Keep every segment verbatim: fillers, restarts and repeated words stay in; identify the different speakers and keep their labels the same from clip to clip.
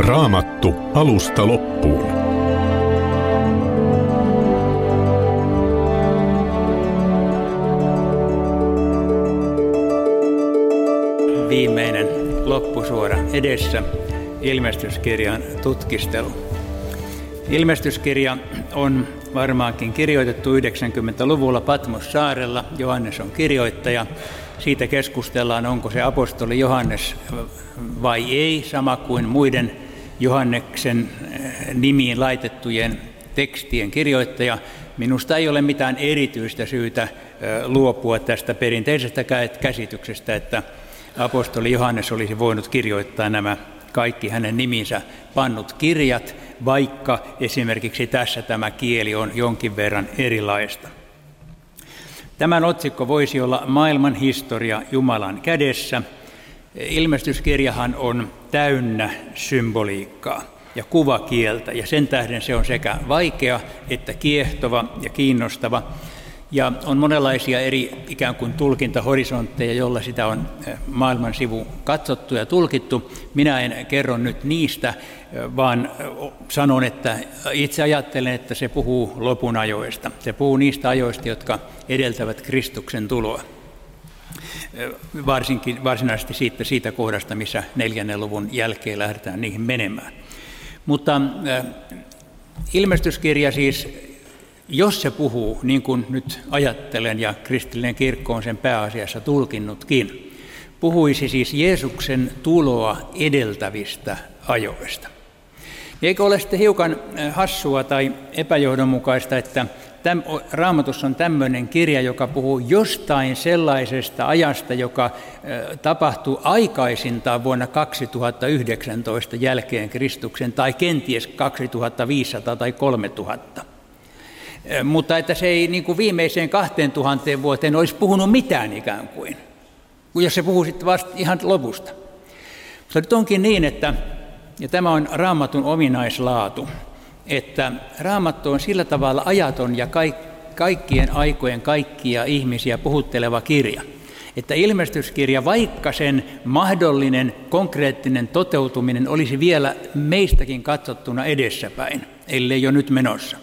Speaker 1: Raamattu alusta loppuun.
Speaker 2: Viimeinen loppusuora edessä, ilmestyskirjan tutkistelu. Ilmestyskirja on varmaankin kirjoitettu yhdeksänkymmentäluvulla Patmos-saarella. Johannes on kirjoittaja. Siitä keskustellaan, onko se apostoli Johannes vai ei, sama kuin muiden Johanneksen nimiin laitettujen tekstien kirjoittaja. Minusta ei ole mitään erityistä syytä luopua tästä perinteisestä käsityksestä, että apostoli Johannes olisi voinut kirjoittaa nämä kaikki hänen niminsä pannut kirjat, vaikka esimerkiksi tässä tämä kieli on jonkin verran erilaista. Tämän otsikko voisi olla Maailman historia Jumalan kädessä. Ilmestyskirjahan on täynnä symboliikkaa ja kuvakieltä, ja sen tähden se on sekä vaikea että kiehtova ja kiinnostava. Ja on monenlaisia eri ikään kuin tulkintahorisontteja, joilla sitä on maailman sivu katsottu ja tulkittu. Minä en kerro nyt niistä, vaan sanon, että itse ajattelen, että se puhuu lopun ajoista. Se puhuu niistä ajoista, jotka edeltävät Kristuksen tuloa. Varsinkin, varsinaisesti siitä, siitä kohdasta, missä neljännen luvun jälkeen lähdetään niihin menemään. Mutta äh, ilmestyskirja siis, jos se puhuu, niin kuin nyt ajattelen, ja kristillinen kirkko on sen pääasiassa tulkinnutkin, puhuisi siis Jeesuksen tuloa edeltävistä ajoista. Eikö ole sitten hiukan hassua tai epäjohdonmukaista, että täm, Raamatussa on tämmöinen kirja, joka puhuu jostain sellaisesta ajasta, joka äh, tapahtuu aikaisintaan vuonna kaksituhattayhdeksäntoista jälkeen Kristuksen, tai kenties kaksituhattaviisisataa tai kolmetuhatta. Mutta että se ei niin kuin viimeiseen kahteen tuhanteen vuoteen olisi puhunut mitään ikään kuin, jos se puhuu sitten vasta ihan lopusta. Mutta nyt onkin niin, että, ja tämä on Raamatun ominaislaatu, että Raamattu on sillä tavalla ajaton ja kaikkien aikojen kaikkia ihmisiä puhutteleva kirja, että ilmestyskirja, vaikka sen mahdollinen konkreettinen toteutuminen olisi vielä meistäkin katsottuna edessäpäin, ellei jo nyt menossa,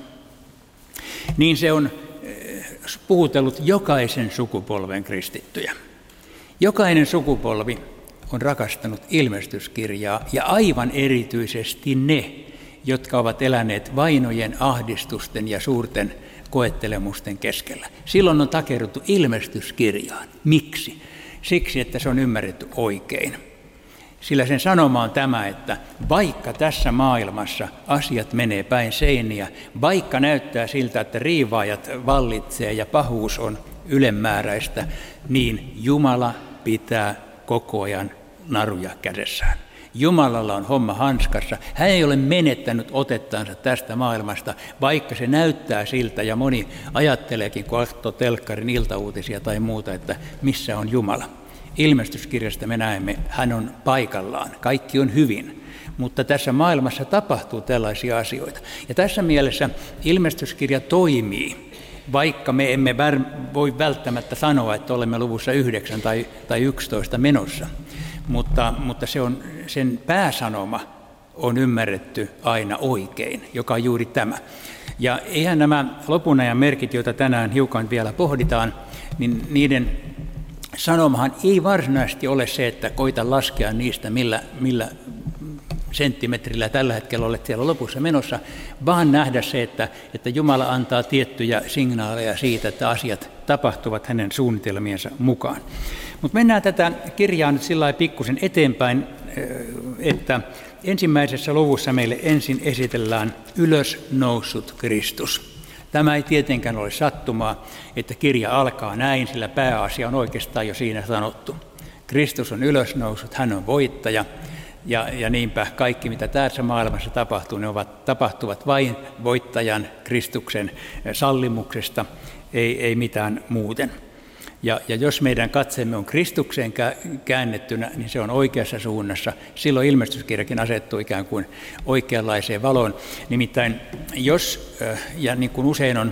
Speaker 2: niin se on puhutellut jokaisen sukupolven kristittyjä. Jokainen sukupolvi on rakastanut ilmestyskirjaa, ja aivan erityisesti ne, jotka ovat eläneet vainojen, ahdistusten ja suurten koettelemusten keskellä. Silloin on takerruttu ilmestyskirjaan. Miksi? Siksi, että se on ymmärretty oikein. Sillä sen sanoma on tämä, että vaikka tässä maailmassa asiat menee päin seiniä, vaikka näyttää siltä, että riivaajat vallitsee ja pahuus on ylemmääräistä, niin Jumala pitää koko ajan naruja kädessään. Jumalalla on homma hanskassa. Hän ei ole menettänyt otettansa tästä maailmasta, vaikka se näyttää siltä, ja moni ajatteleekin, kun katsoo telkkarin iltauutisia tai muuta, että missä on Jumala. Ilmestyskirjasta me näemme, hän on paikallaan, kaikki on hyvin, mutta tässä maailmassa tapahtuu tällaisia asioita. Ja tässä mielessä ilmestyskirja toimii, vaikka me emme voi välttämättä sanoa, että olemme luvussa yhdeksän tai, tai yksitoista menossa, mutta, mutta se on, sen pääsanoma on ymmärretty aina oikein, joka on juuri tämä. Ja eihän nämä lopun ajan merkit, joita tänään hiukan vielä pohditaan, niin niiden sanomahan ei varsinaisesti ole se, että koita laskea niistä, millä, millä senttimetrillä tällä hetkellä olet siellä lopussa menossa, vaan nähdä se, että, että Jumala antaa tiettyjä signaaleja siitä, että asiat tapahtuvat hänen suunnitelmiensa mukaan. Mutta mennään tätä kirjaa nyt sillä lailla pikkusen eteenpäin, että ensimmäisessä luvussa meille ensin esitellään ylös noussut Kristus. Tämä ei tietenkään ole sattumaa, että kirja alkaa näin, sillä pääasia on oikeastaan jo siinä sanottu. Kristus on ylösnoussut, hän on voittaja, ja, ja niinpä kaikki, mitä tässä maailmassa tapahtuu, ne ovat, tapahtuvat vain voittajan Kristuksen sallimuksesta, ei, ei mitään muuten. Ja, ja jos meidän katseemme on Kristukseen käännettynä, niin se on oikeassa suunnassa. Silloin ilmestyskirjakin asettuu ikään kuin oikeanlaiseen valoon. Nimittäin jos, ja niin kuin usein on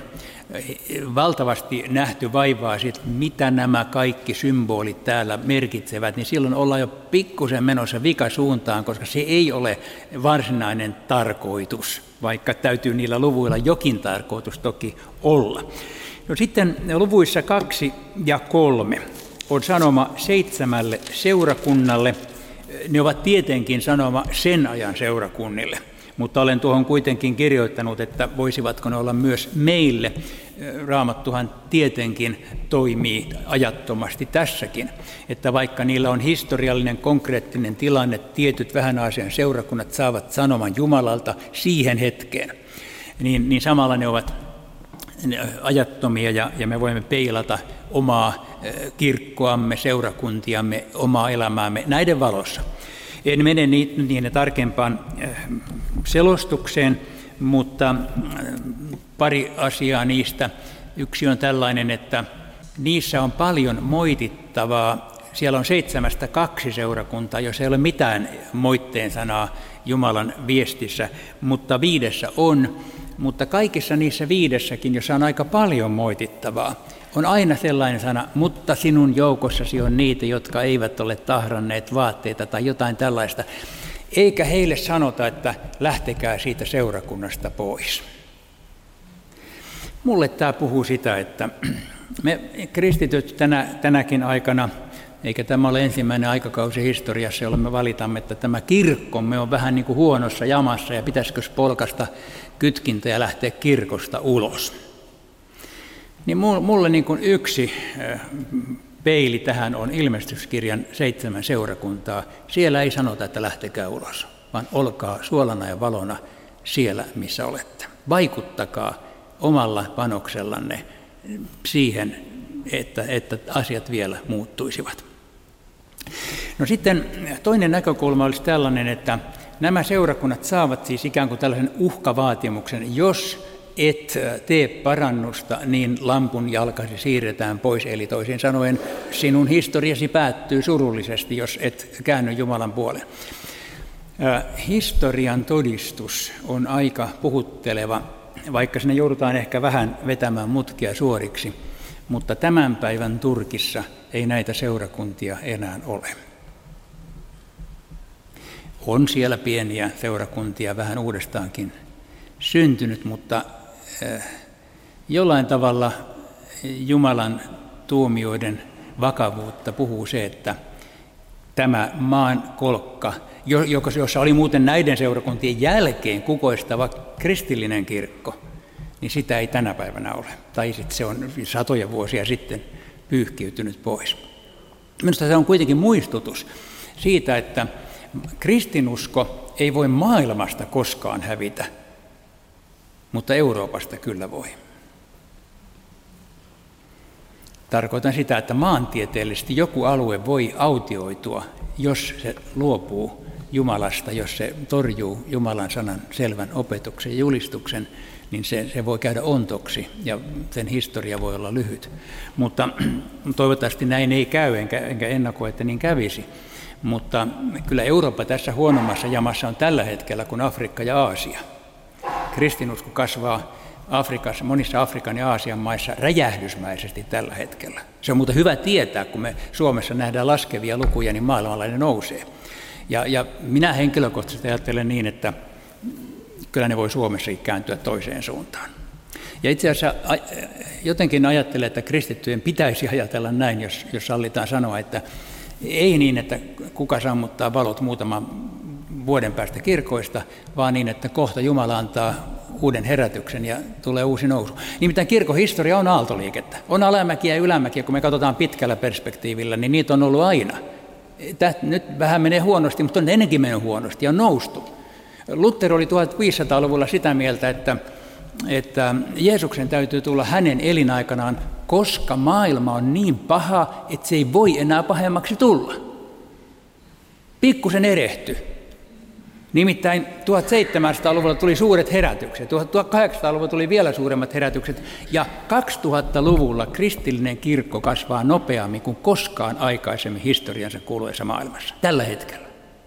Speaker 2: valtavasti nähty vaivaa siitä, mitä nämä kaikki symbolit täällä merkitsevät, niin silloin ollaan jo pikkusen menossa vikasuuntaan, koska se ei ole varsinainen tarkoitus, vaikka täytyy niillä luvuilla jokin tarkoitus toki olla. No sitten luvuissa kaksi ja kolme on sanoma seitsemälle seurakunnalle. Ne ovat tietenkin sanoma sen ajan seurakunnille, mutta olen tuohon kuitenkin kirjoittanut, että voisivatko ne olla myös meille. Raamattuhan tietenkin toimii ajattomasti tässäkin, että vaikka niillä on historiallinen konkreettinen tilanne, tietyt vähän Aasian seurakunnat saavat sanoman Jumalalta siihen hetkeen, niin, niin samalla ne ovat ajattomia ja, ja me voimme peilata omaa kirkkoamme, seurakuntiamme, omaa elämäämme näiden valossa. En mene niiden tarkempaan selostukseen, mutta pari asiaa niistä. Yksi on tällainen, että niissä on paljon moitittavaa. Siellä on seitsemästä kaksi seurakuntaa, jos ei ole mitään moitteen sanaa Jumalan viestissä, mutta viidessä on. Mutta kaikissa niissä viidessäkin, jossa on aika paljon moitittavaa, on aina sellainen sana, mutta sinun joukossasi on niitä, jotka eivät ole tahranneet vaatteita tai jotain tällaista. Eikä heille sanota, että lähtekää siitä seurakunnasta pois. Mulle tämä puhuu sitä, että me kristityt tänä, tänäkin aikana, eikä tämä ole ensimmäinen aikakausi historiassa, jolloin me valitamme, että tämä kirkkomme on vähän niin kuin huonossa jamassa ja pitäisikö polkasta kytkintä ja lähteä kirkosta ulos. Niin mulle niin kuin yksi peili tähän on Ilmestyskirjan seitsemän seurakuntaa. Siellä ei sanota, että lähtekää ulos, vaan olkaa suolana ja valona siellä, missä olette. Vaikuttakaa omalla panoksellanne siihen, että, että asiat vielä muuttuisivat. No sitten toinen näkökulma olisi tällainen, että nämä seurakunnat saavat siis ikään kuin tällaisen uhkavaatimuksen, jos et tee parannusta, niin lampun jalkasi siirretään pois. Eli toisin sanoen sinun historiasi päättyy surullisesti, jos et käänny Jumalan puoleen. Historian todistus on aika puhutteleva, vaikka sinne joudutaan ehkä vähän vetämään mutkia suoriksi, mutta tämän päivän Turkissa ei näitä seurakuntia enää ole. On siellä pieniä seurakuntia vähän uudestaankin syntynyt, mutta jollain tavalla Jumalan tuomioiden vakavuutta puhuu se, että tämä maan kolkka, jossa oli muuten näiden seurakuntien jälkeen kukoistava kristillinen kirkko, niin sitä ei tänä päivänä ole. Tai sitten se on satoja vuosia sitten pyyhkiytynyt pois. Minusta se on kuitenkin muistutus siitä, että kristinusko ei voi maailmasta koskaan hävitä, mutta Euroopasta kyllä voi. Tarkoitan sitä, että maantieteellisesti joku alue voi autioitua, jos se luopuu Jumalasta, jos se torjuu Jumalan sanan selvän opetuksen ja julistuksen, niin se, se voi käydä ontoksi ja sen historia voi olla lyhyt. Mutta toivottavasti näin ei käy, enkä, enkä ennakoi, että niin kävisi. Mutta kyllä Eurooppa tässä huonommassa jamassa on tällä hetkellä kuin Afrikka ja Aasia. Kristinusko kasvaa Afrikassa, monissa Afrikan ja Aasian maissa räjähdysmäisesti tällä hetkellä. Se on muuten hyvä tietää, kun me Suomessa nähdään laskevia lukuja, niin maailmanlainen nousee. Ja, ja minä henkilökohtaisesti ajattelen niin, että kyllä ne voi Suomessakin kääntyä toiseen suuntaan. Ja itse asiassa jotenkin ajattelen, että kristittyjen pitäisi ajatella näin, jos, jos sallitaan sanoa, että ei niin, että kuka sammuttaa valot muutaman vuoden päästä kirkoista, vaan niin, että kohta Jumala antaa uuden herätyksen ja tulee uusi nousu. Nimittäin kirkon historia on aaltoliikettä. On alamäkiä ja ylämäkiä, kun me katsotaan pitkällä perspektiivillä, niin niitä on ollut aina. Tää nyt vähän menee huonosti, mutta on ennenkin mennyt huonosti ja on noustu. Luther oli tuhatviisisataaluvulla sitä mieltä, että, että Jeesuksen täytyy tulla hänen elinaikanaan, koska maailma on niin paha, että se ei voi enää pahemmaksi tulla. Pikkusen erehty. Nimittäin tuhatseitsemänsataaluvulla tuli suuret herätykset, tuhatkahdeksansataaluvulla tuli vielä suuremmat herätykset, ja kaksituhattaluvulla kristillinen kirkko kasvaa nopeammin kuin koskaan aikaisemmin historiansa kuluessa maailmassa, tällä hetkellä.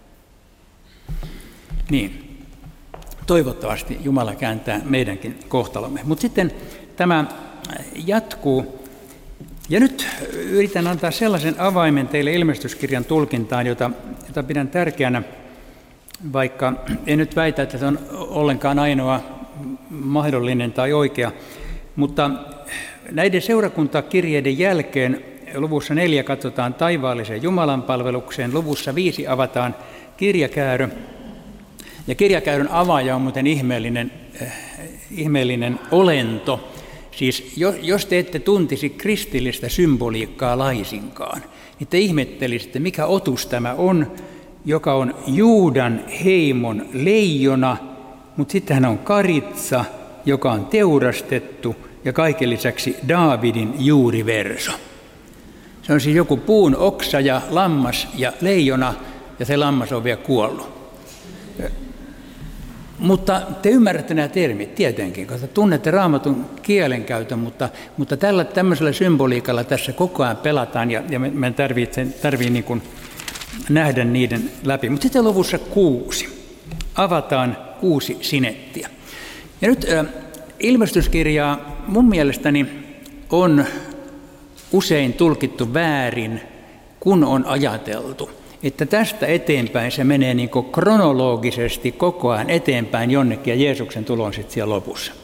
Speaker 2: Niin, toivottavasti Jumala kääntää meidänkin kohtalomme. Mutta sitten tämä jatkuu. Ja nyt yritän antaa sellaisen avaimen teille ilmestyskirjan tulkintaan, jota, jota pidän tärkeänä, vaikka en nyt väitä, että se on ollenkaan ainoa mahdollinen tai oikea. Mutta näiden seurakuntakirjeiden jälkeen luvussa neljä katsotaan taivaalliseen Jumalan palvelukseen, luvussa viisi avataan kirjakäärö. Ja kirjakäärön avaaja on muuten ihmeellinen, äh, ihmeellinen olento. Siis jos te ette tuntisi kristillistä symboliikkaa laisinkaan, niin te ihmettelisitte, mikä otus tämä on, joka on Juudan heimon leijona, mutta sitten hän on karitsa, joka on teurastettu, ja kaiken lisäksi Daavidin juuriverso. Se on siis joku puun oksa ja lammas ja leijona, ja se lammas on vielä kuollut. Mutta te ymmärrätte nämä termit tietenkin, koska tunnette Raamatun kielenkäytön, mutta, mutta tällä tämmöisellä symboliikalla tässä koko ajan pelataan, ja, ja me tarvitsee tarvii niin kuin nähdä niiden läpi. Mutta sitten luvussa kuusi avataan kuusi sinettiä. Ja nyt äh, ilmestyskirjaa mun mielestäni on usein tulkittu väärin, kun on ajateltu, että tästä eteenpäin se menee niin kuin kronologisesti koko ajan eteenpäin jonnekin ja Jeesuksen tulo on sitten siellä lopussa.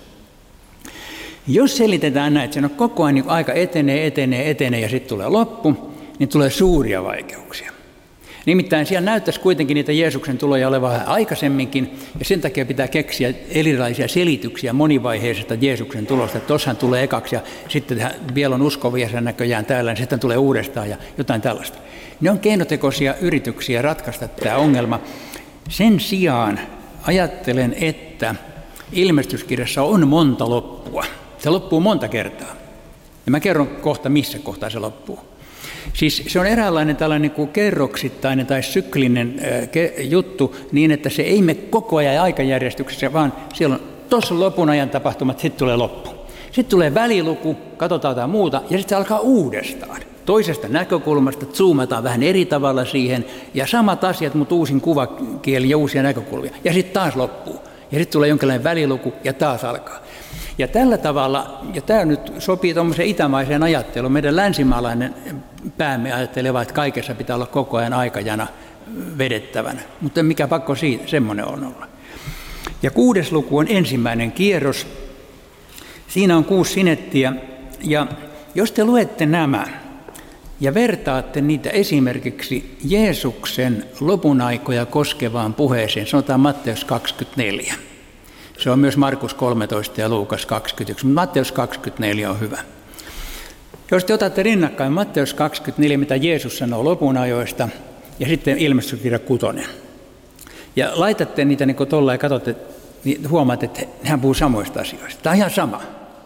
Speaker 2: Jos selitetään näin, että se on koko ajan niin aika etenee, etenee, etenee ja sitten tulee loppu, niin tulee suuria vaikeuksia. Nimittäin siellä näyttäisi kuitenkin niitä Jeesuksen tuloja olevan vähän aikaisemminkin, ja sen takia pitää keksiä erilaisia selityksiä monivaiheisesta Jeesuksen tulosta. Tuossahan tulee ekaksi, ja sitten vielä on uskovia sen näköjään täällä, niin sitten tulee uudestaan ja jotain tällaista. Ne on keinotekoisia yrityksiä ratkaista tämä ongelma. Sen sijaan ajattelen, että ilmestyskirjassa on monta loppua. Se loppuu monta kertaa. Ja mä kerron kohta, missä kohtaa se loppuu. Siis se on eräänlainen tällainen niin kuin kerroksittainen tai syklinen äh, juttu niin, että se ei mene koko ajan aikajärjestyksessä, vaan siellä on tuossa lopun ajan tapahtumat, sitten tulee loppu. Sitten tulee väliluku, katsotaan jotain muuta ja sitten se alkaa uudestaan. Toisesta näkökulmasta zoomataan vähän eri tavalla siihen ja samat asiat, mutta uusin kuvakieli ja uusia näkökulmia. Ja sitten taas loppuu. Ja sitten tulee jonkinlainen väliluku ja taas alkaa. Ja tällä tavalla, ja tämä nyt sopii tuommoiseen itämaiseen ajatteluun, meidän länsimaalainen päämme ajatteleva, että kaikessa pitää olla koko ajan aikajana vedettävänä. Mutta mikä pakko siitä, semmoinen on olla. Ja kuudes luku on ensimmäinen kierros. Siinä on kuusi sinettiä, ja jos te luette nämä ja vertaatte niitä esimerkiksi Jeesuksen lopun aikoja koskevaan puheeseen, sanotaan Matteus kaksikymmentäneljä. Se on myös Markus kolmetoista ja Luukas kaksikymmentäyksi, mutta Matteus kaksikymmentäneljä on hyvä. Jos te otatte rinnakkain Matteus kaksikymmentäneljä, mitä Jeesus sanoo lopun ajoista, ja sitten ilmestyskirja kutonen. Ja laitatte niitä niin kuin tuolla ja katsotte, niin huomaatte, että hän puhuu samoista asioista. Tämä on ihan sama.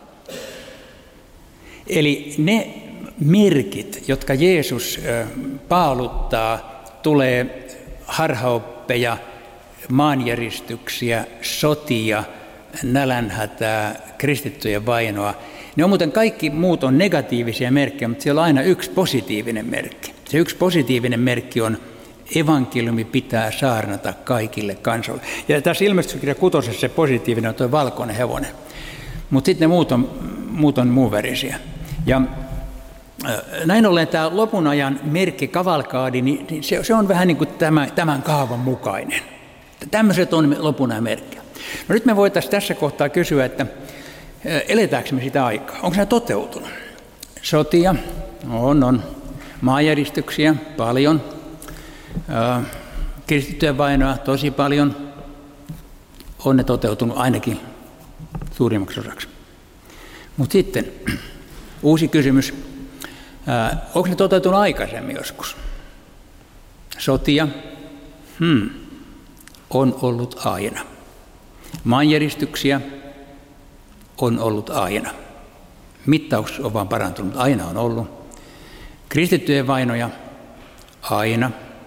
Speaker 2: Eli ne merkit, jotka Jeesus paaluttaa, tulee harhaoppeja, maanjäristyksiä, sotia, nälänhätää, kristittyjen vainoa. Ne on muuten kaikki muut on negatiivisia merkkejä, mutta siellä on aina yksi positiivinen merkki. Se yksi positiivinen merkki on evankeliumi pitää saarnata kaikille kansoille. Ja tässä ilmestyskirja kutosessa se positiivinen on tuo valkoinen hevonen. Mutta sitten ne muut on, muut on muunvärisiä. Ja näin ollen tämä lopun ajan merkki kavalkaadi, niin se, se on vähän niin kuin tämän, tämän kaavan mukainen. Tämmöiset on lopun ajan merkkejä. No nyt me voitaisiin tässä kohtaa kysyä, että eletäänkö me sitä aikaa? Onko se toteutunut? Sotia, on, on. Maanjäristyksiä, paljon. Kristittyjen vainoa, tosi paljon. On ne toteutunut ainakin suurimmaksi osaksi. Mutta sitten uusi kysymys. Onko ne toteutunut aikaisemmin joskus? Sotia? Hmm. On ollut aina. Maanjäristyksiä on ollut aina. Mittaus on vaan parantunut, aina on ollut. Kristittyjen vainoja, aina.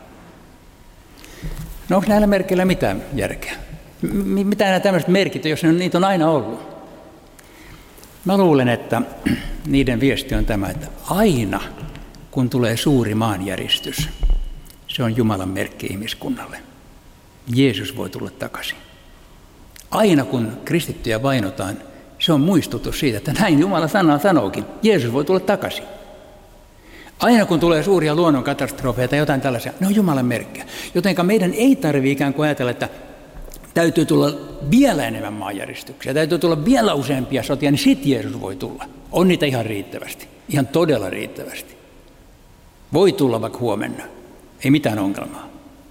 Speaker 2: No onko näillä merkeillä mitään järkeä? M- mitä nämä tämmöiset merkit, jos niitä on aina ollut? Mä luulen, että niiden viesti on tämä, että aina kun tulee suuri maanjäristys, se on Jumalan merkki ihmiskunnalle. Jeesus voi tulla takaisin. Aina kun kristittyjä vainotaan, Se on muistutus siitä, että näin Jumala sanaa sanookin. Jeesus voi tulla takaisin. Aina kun tulee suuria luonnonkatastrofeja tai jotain tällaisia, ne on Jumalan merkkejä. Jotenka meidän ei tarvitse ikään kuin ajatella, että täytyy tulla vielä enemmän maanjäristyksiä, täytyy tulla vielä useampia sotia, niin sitten Jeesus voi tulla. On niitä ihan riittävästi, ihan todella riittävästi. Voi tulla vaikka huomenna, ei mitään ongelmaa.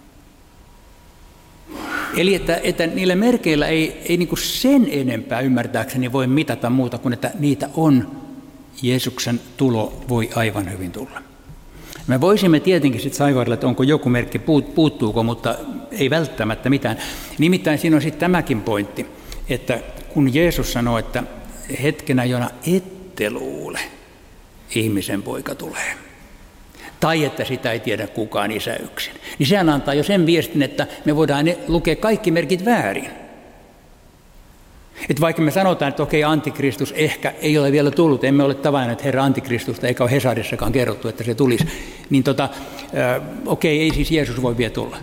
Speaker 2: Eli että, että niillä merkeillä ei, ei niin kuin sen enempää ymmärtääkseni voi mitata muuta kuin, että niitä on. Jeesuksen tulo voi aivan hyvin tulla. Me voisimme tietenkin sitten saivarilla, että onko joku merkki, puuttuuko, mutta ei välttämättä mitään. Nimittäin siinä on sitten tämäkin pointti, että kun Jeesus sanoo, että hetkenä, jona ette luule, ihmisen poika tulee. Tai että sitä ei tiedä kukaan isä yksin. Niin sehän antaa jo sen viestin, että me voidaan lukea kaikki merkit väärin. Että vaikka me sanotaan, että okei, antikristus ehkä ei ole vielä tullut, emme ole tavanneet Herra antikristusta, eikä ole Hesarissakaan kerrottu, että se tulisi, niin tota, äh, okei, ei siis Jeesus voi vielä tulla.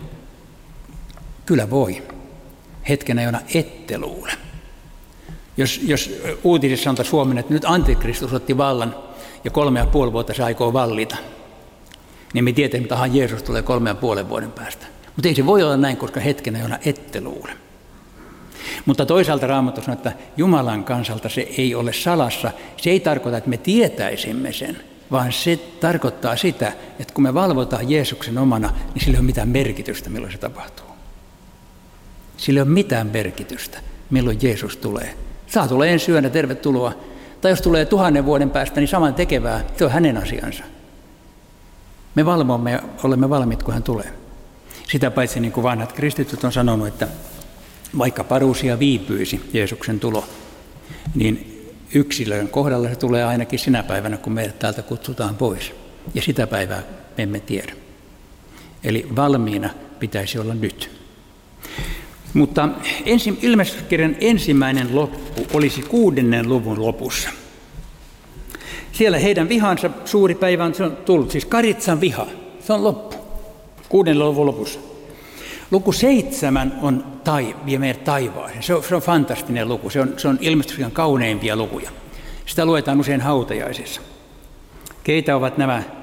Speaker 2: Kyllä voi. Hetkenä, jona ette luule. Jos, jos uutisissa sanotaan Suomen, että nyt antikristus otti vallan ja kolme ja puoli vuotta se aikoo vallita, niin me tiedämme, että ahan Jeesus tulee kolme ja puolen vuoden päästä. Mutta ei se voi olla näin, koska hetkenä, jona ette luule. Mutta toisaalta Raamattu sanoo, että Jumalan kansalta se ei ole salassa. Se ei tarkoita, että me tietäisimme sen, vaan se tarkoittaa sitä, että kun me valvotaan Jeesuksen omana, niin sillä ei ole mitään merkitystä, milloin se tapahtuu. Sillä ei ole mitään merkitystä, milloin Jeesus tulee. Saa tulla ensi yönä, tervetuloa. Tai jos tulee tuhannen vuoden päästä, niin saman tekevää, se on hänen asiansa. Me valvomme ja olemme valmiit, kun hän tulee. Sitä paitsi niin kuin vanhat kristityt on sanonut, että vaikka paruusia viipyisi Jeesuksen tulo, niin yksilön kohdalla se tulee ainakin sinä päivänä, kun meidät täältä kutsutaan pois. Ja sitä päivää me emme tiedä. Eli valmiina pitäisi olla nyt. Mutta ensi, ilmestyskirjan ensimmäinen loppu olisi kuudennen luvun lopussa. Siellä heidän vihansa suuri päivä on, se on tullut, siis Karitsan viha, se on loppu, kuudennen luvun lopussa. Luku seitsemän on tai, vie meidät taivaaseen. Se on, se on fantastinen luku. Se on, se on ilmestyskirjan kauneimpia lukuja. Sitä luetaan usein hautajaisissa. Keitä ovat nämä äh,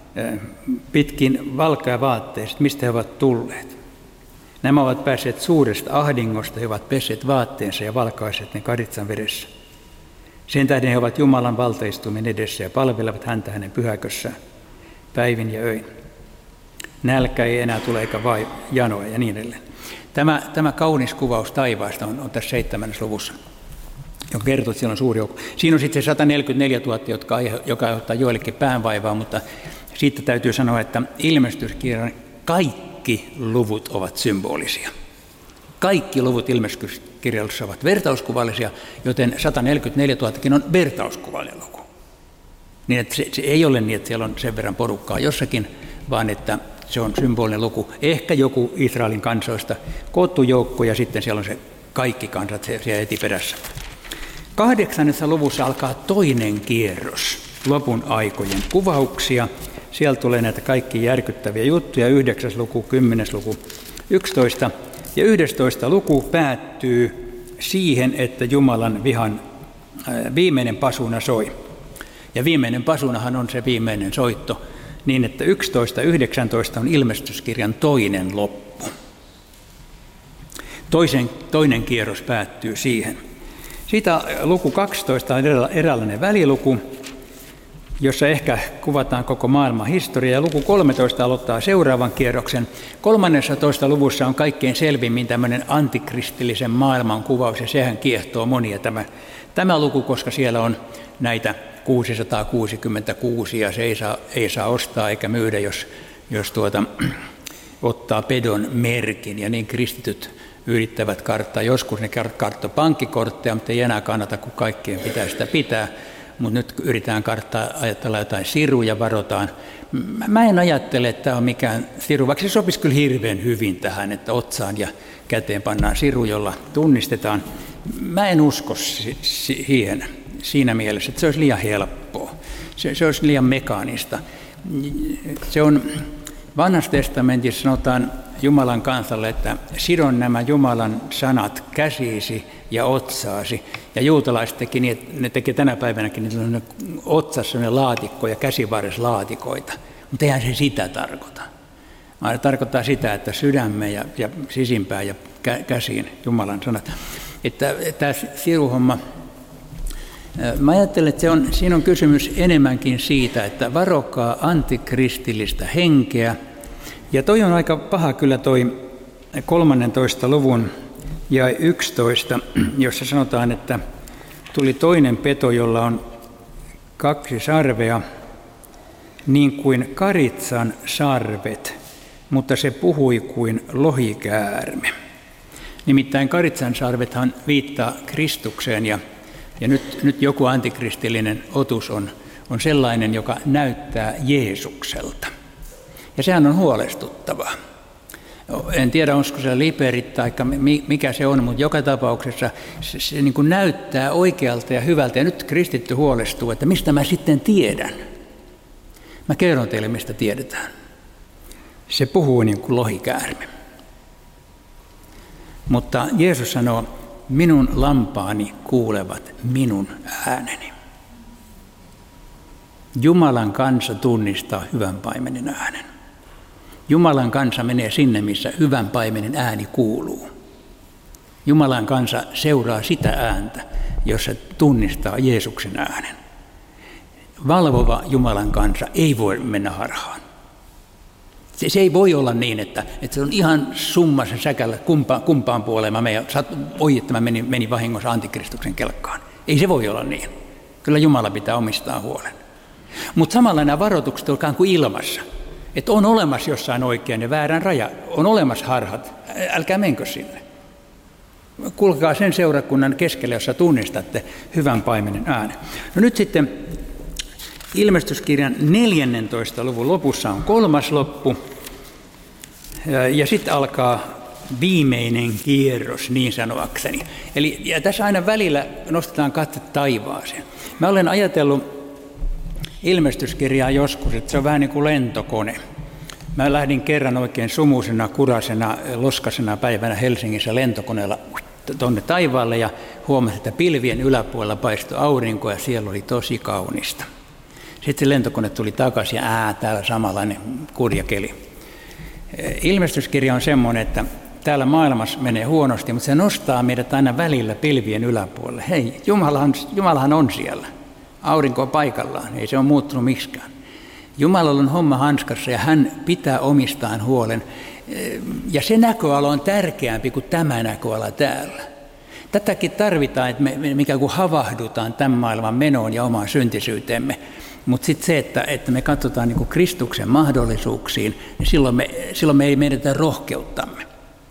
Speaker 2: pitkin valkeavaatteet, mistä he ovat tulleet? Nämä ovat päässeet suuresta ahdingosta, he ovat pesseet vaatteensa ja valkaiset ne Karitsan vedessä. Sen tähden he ovat Jumalan valtaistuimen edessä ja palvelevat häntä hänen pyhäkössään päivin ja öin. Nälkä ei enää tule eikä vai janoa ja niin edelleen. Tämä, tämä kaunis kuvaus taivaasta on, on tässä seitsemännessä luvussa, joka kertoo, että siellä on suuri joukko. Siinä on sitten se sata neljäkymmentäneljätuhatta, jotka, joka aiheuttaa joillekin päänvaivaa, mutta sitten täytyy sanoa, että ilmestyskirjan kaikki luvut ovat symbolisia. Kaikki luvut ilmestyskirjassa ovat vertauskuvallisia, joten sata neljäkymmentäneljätuhattakin on vertauskuvallinen luku. Niin, että se, se ei ole niin, että siellä on sen verran porukkaa jossakin, vaan että se on symbolinen luku. Ehkä joku Israelin kansoista koottu joukko ja sitten siellä on se kaikki kansat siellä heti perässä. Kahdeksannessa luvussa alkaa toinen kierros, lopun aikojen kuvauksia. Siellä tulee näitä kaikki järkyttäviä juttuja, yhdeksäs luku, kymmenes luku, yksitoista ja yhdestoista luku päättyy siihen, että Jumalan vihan viimeinen pasuna soi. Ja viimeinen pasunahan on se viimeinen soitto, niin että yksitoista yhdeksäntoista on ilmestyskirjan toinen loppu. Toisen, toinen kierros päättyy siihen. Siitä luku kaksitoista on eräänlainen väliluku, jossa ehkä kuvataan koko maailman historia, ja luku kolmetoista aloittaa seuraavan kierroksen. kolmannessatoista luvussa on kaikkein selvimmin tämmöinen antikristillisen maailman kuvaus, ja sehän kiehtoo monia tämä, tämä luku, koska siellä on näitä kuusisataakuusikymmentäkuusi, ja se ei saa, ei saa ostaa eikä myydä, jos, jos tuota, ottaa pedon merkin, ja niin kristityt yrittävät karttaa. Joskus ne karttoi pankkikortteja, mutta ei enää kannata, kun kaikkien pitää sitä pitää. Mutta nyt yritetään karttaa, ajatella jotain siruja, varotaan. Mä en ajattele, että tämä on mikään siru, vaikka se sopisi kyllä hirveän hyvin tähän, että otsaan ja käteen pannaan siru, jolla tunnistetaan. Mä en usko siihen siinä mielessä, että se olisi liian helppoa. Se, se olisi liian mekaanista. Se on vanhassa testamentissa sanotaan Jumalan kansalle, että sidon nämä Jumalan sanat käsisi ja otsaasi. Ja juutalaiset teki niin, että ne teki tänä päivänäkin niin otsassa ne laatikko ja käsivarreslaatikoita. Mutta eihän se sitä tarkoita. Vaan se tarkoittaa sitä, että sydämme ja, ja sisimpään ja kä- käsiin Jumalan sanat. Että tämä siruhomma, mä ajattelen, että se on, siinä on kysymys enemmänkin siitä, että varokaa antikristillistä henkeä. Ja toi on aika paha kyllä toi kolmannentoista luvun ja yksitoista, jossa sanotaan, että tuli toinen peto, jolla on kaksi sarvea, niin kuin karitsan sarvet, mutta se puhui kuin lohikäärme. Nimittäin karitsan sarvethan viittaa Kristukseen, ja, ja nyt, nyt joku antikristillinen otus on, on sellainen, joka näyttää Jeesukselta. Ja sehän on huolestuttavaa. En tiedä, onko se liperit tai mikä se on, mutta joka tapauksessa se, se niin kuin näyttää oikealta ja hyvältä. Ja nyt kristitty huolestuu, että mistä mä sitten tiedän. Mä kerron teille, mistä tiedetään. Se puhuu niin kuin lohikäärme. Mutta Jeesus sanoo, minun lampaani kuulevat minun ääneni. Jumalan kansa tunnistaa hyvän paimenen äänen. Jumalan kansa menee sinne, missä hyvän paimenen ääni kuuluu. Jumalan kansa seuraa sitä ääntä, jossa tunnistaa Jeesuksen äänen. Valvova Jumalan kansa ei voi mennä harhaan. Se, se ei voi olla niin, että, että se on ihan summassa säkällä kumpaan, kumpaan puoleen mä menen. Oi, että mä menin, menin vahingossa antikristuksen kelkkaan. Ei se voi olla niin. Kyllä Jumala pitää omistaa huolen. Mutta samalla nämä varoitukset on ikään kuin ilmassa. Että on olemassa jossain oikein ja väärän raja. On olemassa harhat. Älkää menkö sinne. Kulkekaa sen seurakunnan keskelle, jossa tunnistatte hyvän paimenen äänen. No nyt sitten Ilmestyskirjan neljännentoista luvun lopussa on kolmas loppu. Ja, ja sitten alkaa viimeinen kierros, niin sanoakseni. Eli ja tässä aina välillä nostetaan katse taivaaseen. Mä olen ajatellut Ilmestyskirjaa joskus, että se on vähän niin kuin lentokone. Mä lähdin kerran oikein sumuisena, kurasena, loskasena päivänä Helsingissä lentokoneella tuonne taivaalle ja huomasin, että pilvien yläpuolella paistoi aurinko ja siellä oli tosi kaunista. Sitten se lentokone tuli takaisin ja ää, täällä samanlainen kurja keli. Ilmestyskirja on semmoinen, että täällä maailmassa menee huonosti, mutta se nostaa meidät aina välillä pilvien yläpuolelle. Hei, Jumalahan, Jumalahan on siellä. Aurinko on paikallaan, ei se ole muuttunut miksikään. Jumalalla on homma hanskassa ja hän pitää omistaan huolen. Ja se näköala on tärkeämpi kuin tämä näköala täällä. Tätäkin tarvitaan, että me, me ikään kuin havahdutaan tämän maailman menoon ja omaan syntisyyteemme. Mutta sitten se, että, että me katsotaan niin kuin Kristuksen mahdollisuuksiin, niin silloin me, silloin me ei menetä rohkeuttamme.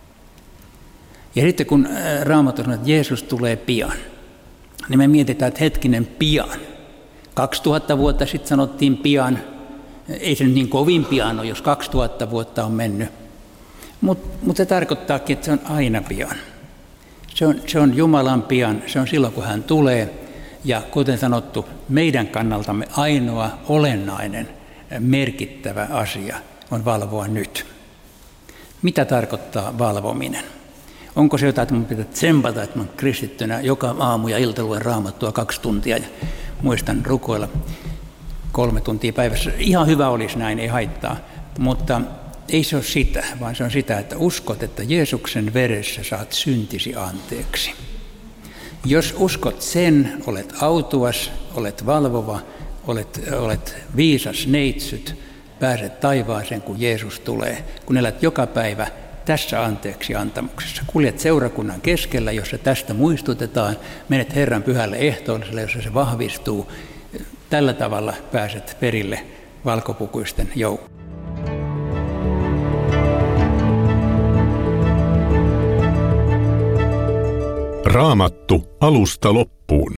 Speaker 2: Ja sitten kun Raamattu sanoo, että Jeesus tulee pian, niin me mietitään, että hetkinen pian. kaksituhatta vuotta sitten sanottiin pian. Ei se niin kovin pian ole, jos kaksituhatta vuotta on mennyt. Mutta mut se tarkoittaakin, että se on aina pian. Se on, se on Jumalan pian, se on silloin kun hän tulee. Ja kuten sanottu, meidän kannaltamme ainoa olennainen, merkittävä asia on valvoa nyt. Mitä tarkoittaa valvominen? Onko se jotain, että minun pitää tsempata, että minun kristittynä joka aamu ja ilta luen Raamattua kaksi tuntia ja muistan rukoilla kolme tuntia päivässä. Ihan hyvä olisi näin, ei haittaa, mutta ei se ole sitä, vaan se on sitä, että uskot, että Jeesuksen veressä saat syntisi anteeksi. Jos uskot sen, olet autuas, olet valvova, olet, olet viisas neitsyt, pääset taivaaseen, kun Jeesus tulee, kun elät joka päivä tässä anteeksi antamuksessa. Kuljet seurakunnan keskellä, jossa tästä muistutetaan, menet Herran pyhälle ehtoolliselle, jossa se vahvistuu. Tällä tavalla pääset perille valkopukuisten joukkoon.
Speaker 1: Raamattu alusta loppuun.